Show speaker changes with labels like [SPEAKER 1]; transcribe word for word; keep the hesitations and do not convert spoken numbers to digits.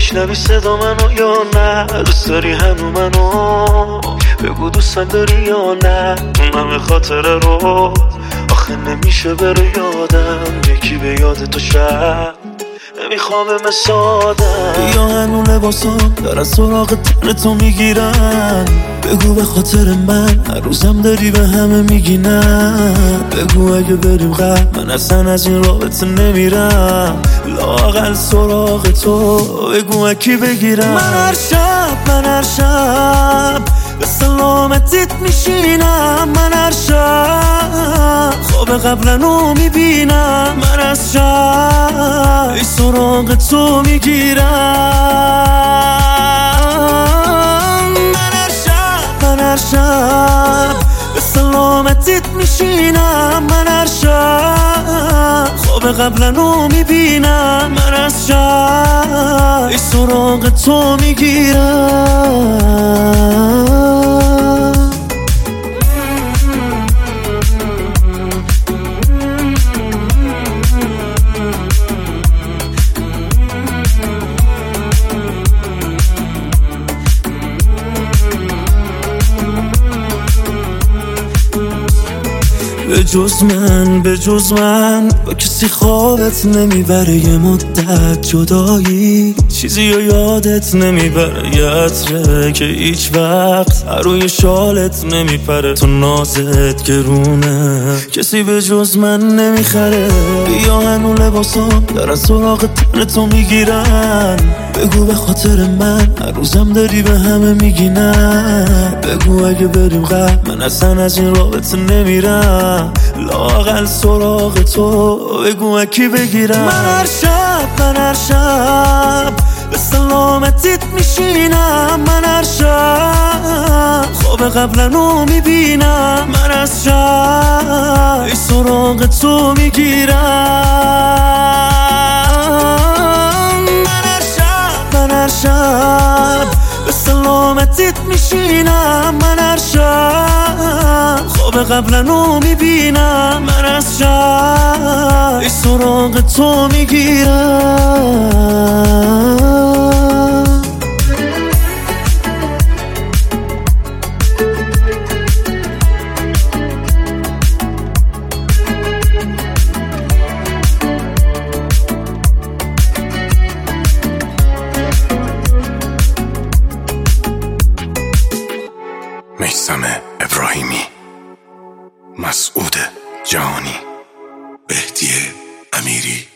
[SPEAKER 1] میشنوی صدا منو یا نه؟ دوست داری هنو منو؟ بگو دوستم داری یا نه؟ اون همه خاطره رو آخه نمیشه بره یادم، یکی به یاد تو شب نمیخوام مسادم. یا هنو لباسام دارن سراغ تن تو میگیرن، بگو به خاطر من هر روزم داری به همه میگی نه. بگو اگه بریم قبل من اصلا از این رابطه نمیرم، لااقل سراغ تو بگو اکی بگیرم. من هر شب من هر شب به سلامتیت میشینم، من هر شب خواب قبلنو میبینم، من از شب ای سراغ تو میگیرم. من هر شب من هر شب به سلامتیت میشینم، من هر شب خواب قبلنو میبینم، من از شب ای سراغ تو میگیرم. به جز من به جز من با کسی خوابت نمیبره، یه مدت جدایی چیزی رو یادت نمیبره، یه عطره که هیچ وقت روی شالت نمیپره، تو نازت گرونه کسی به جز من نمیخره. بیا هنو لباسام دارن سراغ تن تو میگیرن، بگو به خاطر من هر روزم داری به همه میگی نه. بگو اگه بریم قبل من اصلا از این رابطه نمیرم، لااقل سراغ تو بگو اکی بگیرم. من هر شب من هر شب به سلامتیت میشینم، من هر شب خواب قبلنو میبینم، من از شب ای سراغ تو میگیرم. من هر شب به سلامتیت میشینم، من هر شب خواب قبلنو میبینم، من از شب ای سراغ تو میگیرم.
[SPEAKER 2] میثم ابراهیمی، مسعود جهانی، بهدی امیری.